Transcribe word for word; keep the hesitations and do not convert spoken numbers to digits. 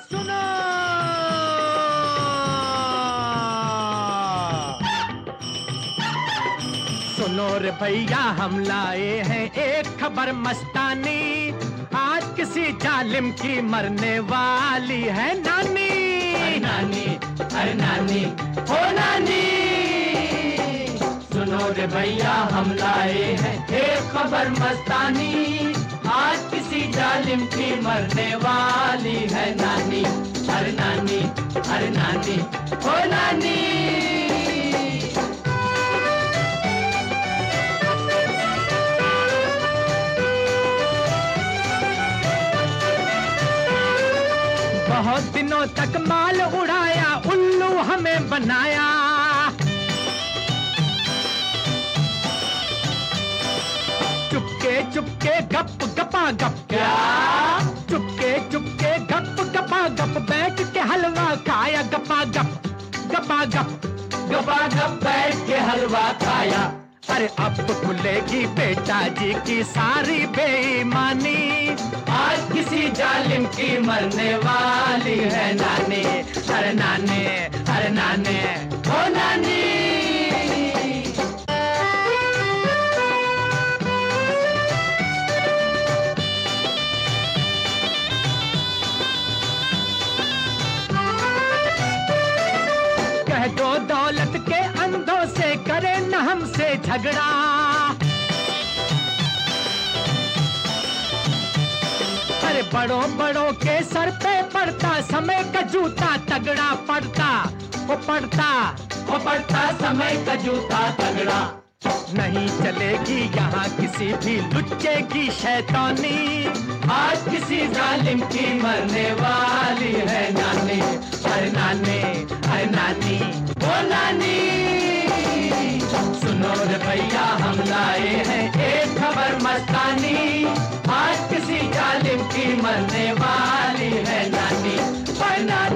सुनो सुनो रे भैया, हम लाए हैं एक खबर मस्तानी। आज किसी जालिम की मरने वाली है नानी। अरे नानी, अरे नानी, हो नानी। सुनो रे भैया, हम लाए हैं एक खबर मस्तानी। आज किसी जालिम की मरने वाली है नानी। अरे नानी, अरे नानी, हो नानी। बहुत दिनों तक माल उड़ाया, उल्लू हमें बनाया। चुपके चुपके गप गपा गप, क्या? चुपके चुपके गप गपा गप, बैठ के हलवा खाया गपा गप गपा गप गपा गप बैठ के हलवा खाया। अरे अब खुलेगी बेटा जी की सारी बेईमानी। आज किसी जालिम की मरने वाली है नानी। अरे नानी, अरे नानी, हो नानी। कह दो दौलत के अंधों से करे न हमसे झगड़ा। अरे बड़ों बड़ों के सर पे पड़ता समय का जूता तगड़ा पड़ता, वो पड़ता वो पड़ता समय का जूता तगड़ा। नहीं चलेगी यहाँ किसी भी लुच्चे की शैतानी। आज किसी जालिम की मरने वाली है नानी। अरे नानी, अरे नानी, वो नानी। सुनो रे भैया, हम लाए हैं एक खबर मस्तानी। आज किसी जालिम की मरने वाली है नानी। अरे नानी।